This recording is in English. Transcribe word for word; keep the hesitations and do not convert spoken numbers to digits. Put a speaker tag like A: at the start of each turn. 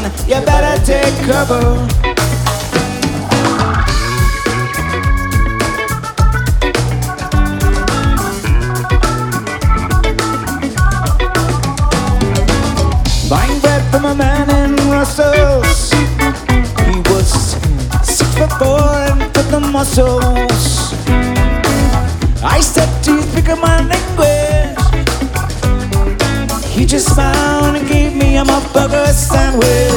A: you better take cover. Buying bread from a man in Brussels. He was six foot four and with the muscles. I said to you, speak my language. He just smiled and gave me a motherfucker sandwich.